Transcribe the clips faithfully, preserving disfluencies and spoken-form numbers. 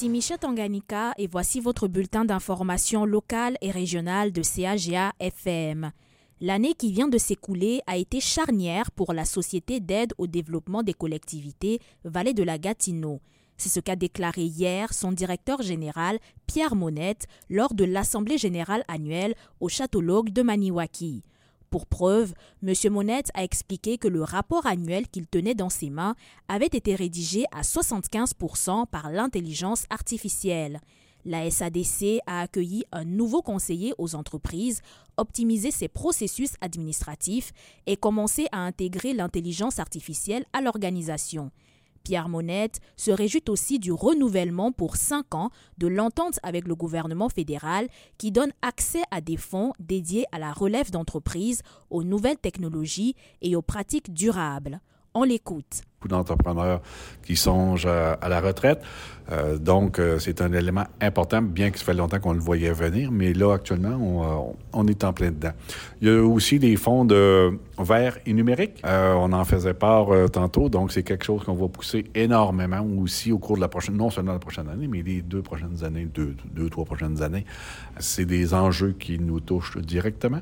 Ici Micha Tanganyika et voici votre bulletin d'information locale et régionale de C A G A F M. L'année qui vient de s'écouler a été charnière pour la Société d'aide au développement des collectivités Vallée de la Gatineau. C'est ce qu'a déclaré hier son directeur général, Pierre Monette, lors de l'Assemblée générale annuelle au Château-L'Augue de Maniwaki. Pour preuve, M. Monette a expliqué que le rapport annuel qu'il tenait dans ses mains avait été rédigé à soixante-quinze pour cent par l'intelligence artificielle. La S A D C a accueilli un nouveau conseiller aux entreprises, optimisé ses processus administratifs et commencé à intégrer l'intelligence artificielle à l'organisation. Pierre Monette se réjouit aussi du renouvellement pour cinq ans de l'entente avec le gouvernement fédéral qui donne accès à des fonds dédiés à la relève d'entreprises, aux nouvelles technologies et aux pratiques durables. On l'écoute. Beaucoup d'entrepreneurs qui songent à, à la retraite. Euh, donc, euh, c'est un élément important, bien que ça fait longtemps qu'on le voyait venir, mais là, actuellement, on, on est en plein dedans. Il y a aussi des fonds de verts et numériques. Euh, on en faisait part euh, tantôt, donc c'est quelque chose qu'on va pousser énormément aussi au cours de la prochaine, non seulement la prochaine année, mais les deux prochaines années, deux, deux, trois prochaines années. C'est des enjeux qui nous touchent directement.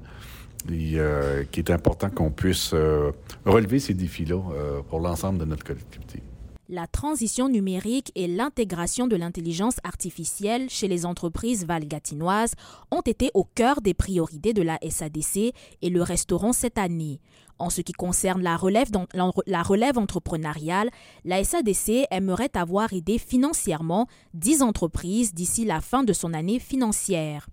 Et euh, qui est important qu'on puisse euh, relever ces défis-là euh, pour l'ensemble de notre collectivité. La transition numérique et l'intégration de l'intelligence artificielle chez les entreprises valgatinoises ont été au cœur des priorités de la S A D C et le resteront cette année. En ce qui concerne la relève, la relève entrepreneuriale, la S A D C aimerait avoir aidé financièrement dix entreprises d'ici la fin de son année financière.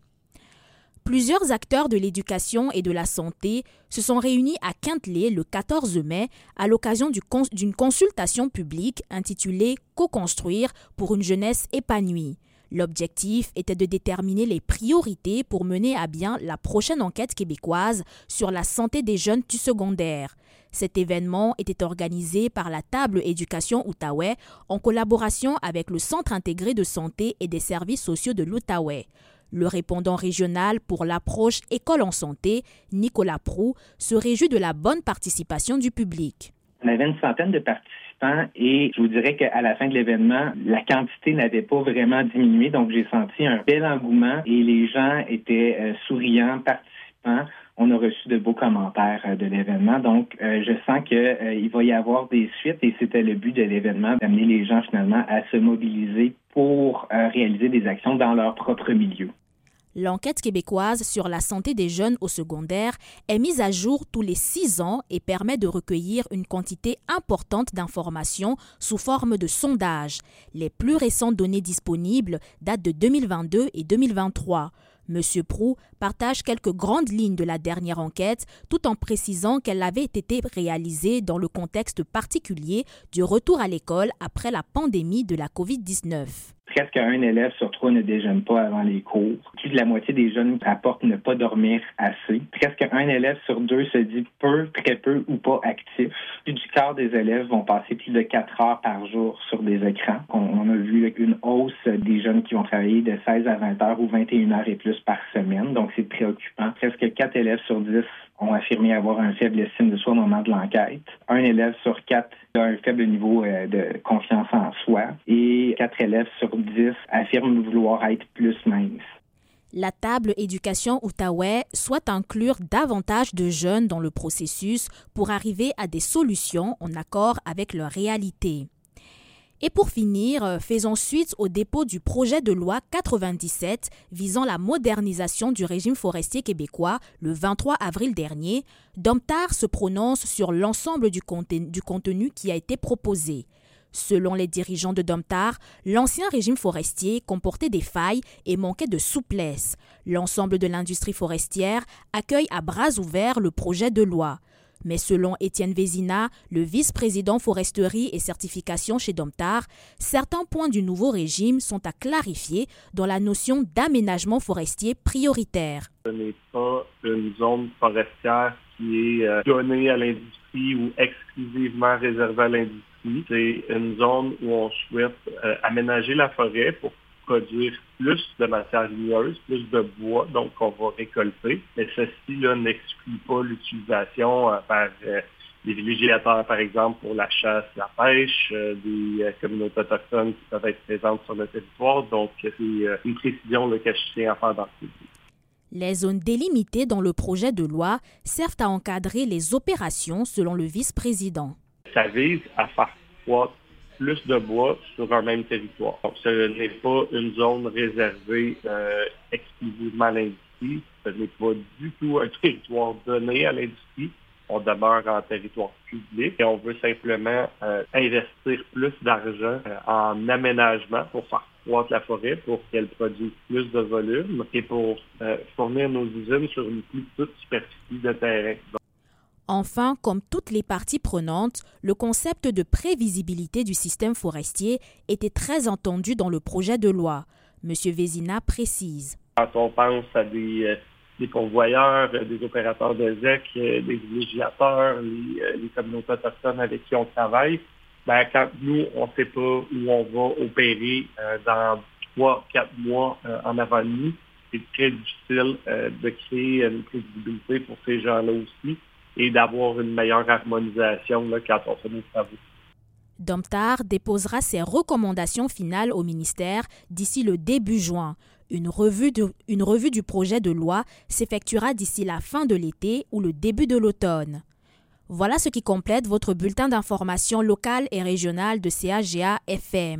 Plusieurs acteurs de l'éducation et de la santé se sont réunis à Quintelet le quatorze mai à l'occasion du cons- d'une consultation publique intitulée « Co-construire pour une jeunesse épanouie ». L'objectif était de déterminer les priorités pour mener à bien la prochaine enquête québécoise sur la santé des jeunes du secondaire. Cet événement était organisé par la Table Éducation Outaouais en collaboration avec le Centre intégré de santé et des services sociaux de l'Outaouais. Le répondant régional pour l'approche École en santé, Nicolas Proux, se réjouit de la bonne participation du public. On avait une centaine de participants et je vous dirais qu'à la fin de l'événement, la quantité n'avait pas vraiment diminué. Donc, j'ai senti un bel engouement et les gens étaient euh, souriants, participants. On a reçu de beaux commentaires euh, de l'événement. Donc, euh, je sens qu'il euh, va y avoir des suites et c'était le but de l'événement, d'amener les gens finalement à se mobiliser pour euh, réaliser des actions dans leur propre milieu. L'enquête québécoise sur la santé des jeunes au secondaire est mise à jour tous les six ans et permet de recueillir une quantité importante d'informations sous forme de sondage. Les plus récentes données disponibles datent de deux mille vingt-deux et deux mille vingt-trois. M. Proux partage quelques grandes lignes de la dernière enquête tout en précisant qu'elle avait été réalisée dans le contexte particulier du retour à l'école après la pandémie de la covid dix-neuf. Presque un élève sur trois ne déjeune pas avant les cours. Plus de la moitié des jeunes rapportent ne pas dormir assez. Presque un élève sur deux se dit peu, très peu ou pas actif. Plus du quart des élèves vont passer plus de quatre heures par jour sur des écrans. On, on a vu une hausse des jeunes qui vont travailler de seize à vingt heures ou vingt et une heures et plus par semaine. Donc, c'est préoccupant. Presque quatre élèves sur dix ont affirmé avoir un faible estime de soi au moment de l'enquête. Un élève sur quatre a un faible niveau euh, de confiance en soi. Et quatre élèves sur dix affirment vouloir être plus minces. La Table Éducation Outaouais souhaite inclure davantage de jeunes dans le processus pour arriver à des solutions en accord avec leur réalité. Et pour finir, faisons suite au dépôt du projet de loi quatre-vingt-dix-sept visant la modernisation du régime forestier québécois le vingt-trois avril dernier. Domtar se prononce sur l'ensemble du contenu, du contenu qui a été proposé. Selon les dirigeants de Domtar, l'ancien régime forestier comportait des failles et manquait de souplesse. L'ensemble de l'industrie forestière accueille à bras ouverts le projet de loi. Mais selon Étienne Vézina, le vice-président foresterie et certification chez Domtar, certains points du nouveau régime sont à clarifier dans la notion d'aménagement forestier prioritaire. Ce n'est pas une zone forestière qui est euh, donnée à l'industrie ou exclusivement réservée à l'industrie. C'est une zone où on souhaite euh, aménager la forêt pour produire plus de matières ligneuses, plus de bois, donc on va récolter. Mais ceci là, n'exclut pas l'utilisation euh, par euh, des villégiateurs, par exemple, pour la chasse, la pêche, euh, des euh, communautés autochtones qui peuvent être présentes sur le territoire. Donc, c'est euh, une précision là, que je tiens à faire dans ce cas. Les zones délimitées dans le projet de loi servent à encadrer les opérations selon le vice-président. Ça vise à faire croître plus de bois sur un même territoire. Donc, ce n'est pas une zone réservée euh, exclusivement à l'industrie. Ce n'est pas du tout un territoire donné à l'industrie. On demeure en territoire public et on veut simplement euh, investir plus d'argent euh, en aménagement pour faire croître la forêt, pour qu'elle produise plus de volume et pour euh, fournir nos usines sur une plus petite superficie de terrain. Donc, enfin, comme toutes les parties prenantes, le concept de prévisibilité du système forestier était très entendu dans le projet de loi. M. Vézina précise. Quand on pense à des... Euh, des convoyeurs, des opérateurs de Z E C, des villégiateurs, les, les communautés autochtones avec qui on travaille, ben, quand nous, on ne sait pas où on va opérer euh, dans trois, quatre mois euh, en avant de nous, c'est très difficile euh, de créer une prévisibilité pour ces gens-là aussi et d'avoir une meilleure harmonisation là, quand on fait nos travaux. Domtar déposera ses recommandations finales au ministère d'ici le début juin. Une revue, de, une revue du projet de loi s'effectuera d'ici la fin de l'été ou le début de l'automne. Voilà ce qui complète votre bulletin d'information locale et régionale de C A G A F M.